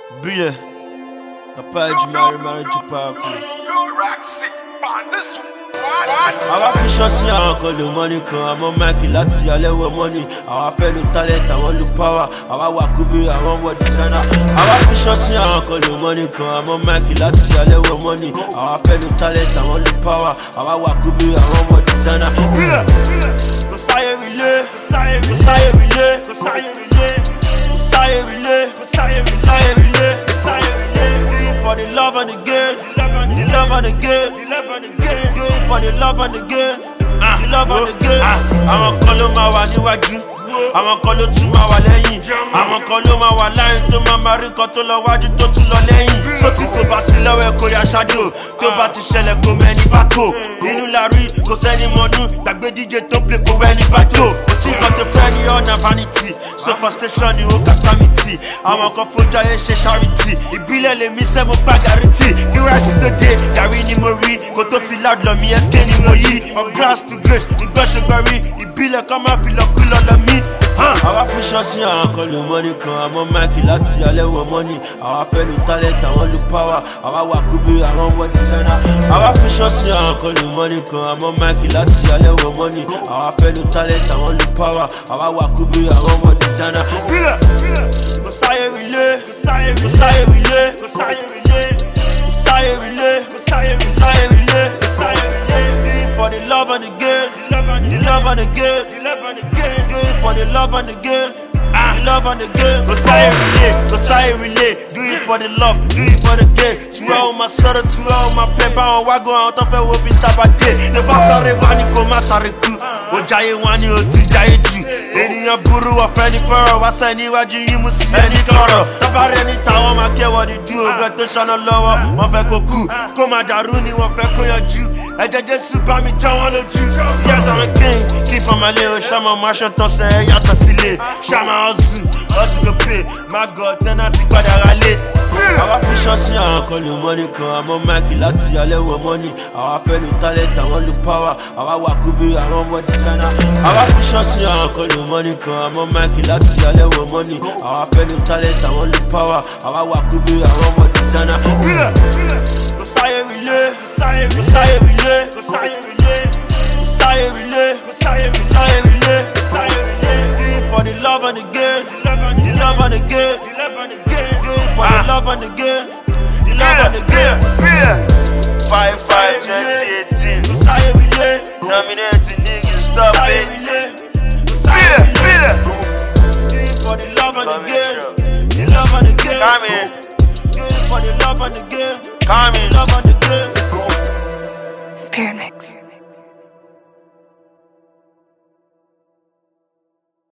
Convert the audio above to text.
Bile, Papa Jimari Chupaku. Àwa fi ṣọ́ọ̀ṣì àwọn kan lo money kan, àmọ́ máìkì láti alẹ́wọ̀ money. Àwa fẹ́ lo talent, àwọn lo power. Àwa wà kúbi, àwọn wọ designer. Àwa fi ṣọ́ọ̀ṣì àwọn kan lo money kan, àmọ́ máìkì láti alẹ́wọ̀ money. Àwa fẹ́ lo talent, àwọn lo power. Àwa wà kúbi, àwọn wọ designer. Kò sáyé relé, kò sáyé relé, kò sáyé relé, kò sáyé relé, kò sáyé relé, kò sáyé relé. Do it for the love and the good, the love and the good, the love and the good. Do it for the love and the good, the love and the good. Àwọn kan ló máa wà níwájú, àwọn kan ló tún máa wà lẹ́yìn, àwọn kan ló máa wà láyìn tó máa rí kan tó lọ wájú tó tún lọ lẹ́yìn. So tí kò bá sí lọ́wọ́ ẹ̀ kò yá ṣáájú, tó bá ti ṣẹlẹ̀ kò mẹ́ni bá tó. Inú la rí kò sẹ́ni mọ́nú, gbàgbé DJ tó play kò wẹ́ni bá tó. Kò tí kan tó fẹ́ ní ọ̀nà vanity, so frustration ni ó kàkà mi tì. Àwọn kan fojú ayé ṣe charity, ìbílẹ̀ lèmi sẹ́ mo gbá guarantee. Kí ráìsì tó dé, gàrí ni mo rí, kò tó fi loud lọ mi SK ni mo yí. From grass to grace, ìgbọ́sọ̀gbọ́n rí, ìbílẹ̀ kan máa fi lọ́kú lọ́lọ́ mi. Àwa fi ṣọ́ọ̀ṣì àwọn kan lo money kan, àmọ́ máìkì láti alẹ́wọ̀ money. Àwa fẹ́ lo talent, àwọn lo power. Àwa wà kúbi, àwọn wọ designer. Àwa fi ṣọ́ọ̀ṣì àwọn kan lo money kan, àmọ́ máìkì láti alẹ́wọ̀ money. Àwa fẹ́ lo talent, àwọn lo power. Àwa wà kúbi, àwọn wọ designer. Kò sáyé relé, kò sáyé relé, kò sáyé relé, kò sáyé relé, kò sáyé relé, kò sáyé relé, kò sáyé relé. Do it for the love and the good, the love and the good, the love and the good. Do it for the love and the good, the love and the good. Kò sáyé relé, do it for the love, do it for the good. Tu as ma sœur, tu as ma paix, báwọn wágò àwọn tó fẹ́ wo bí tábàdé. Tó bá sáré wá ní kò má sáré kú, ó jayé wá ní ó ti jayé jù. Ènìyàn burú ọ̀fẹ́ ní fọ́rọ̀, wá sẹ́ níwájú yín mú sí ẹni tọrọ. Tọ́ba rẹ̀ ní táwọn máa kẹ́wọ́ ní dú, ògbẹ́ tó ṣáná lọ́wọ́, wọ́n fẹ́ kó kú. Kó máa dàrú ni wọ́n fẹ́ kó yanjú. Ẹ̀jẹ̀ Jésù bá mi jọ wọ́n lójú. Yes, I'm a king, kí fọmọlé o, ṣọmọ máa ṣan tọ́sẹ̀ ẹ̀ yàtọ̀ sílé. Ṣàmà ọ̀sùn, ọ̀sùn tó pè, má gọ̀ tẹ́nà ti padà rálé. Àwa fi ṣọ́ọ̀ṣì àwọn kan lo money kan, àmọ́ máìkì láti alẹ́wọ̀ money. Àwa fẹ́ lo talent, àwọn lo power. Àwa wà kúbi, àwọn wọ designer. Àwa fi ṣọ́ọ̀ṣì àwọn kan lo money kan, àmọ́ máìkì láti alẹ́wọ̀ money. Àwa fẹ́ lo talent, àwọn lo power. Àwa wà kúbi, àwọn wọ designer. Kò sáyé relé, kò sáyé relé, kò sáyé relé, kò sáyé relé, kò sáyé relé, kò sáyé relé, kò sáyé relé. Do it for the love and the good, the love and the good, the love and the good. Do it for the love and the good, the love and the good. 5/5/2018. Kò sáyé relé, nominating niggas, stop it. Feel it. Do it for the love and the good, the love and the good. Come in. Do it for the love and the good. Come in. Love and the good. Spirit Mix.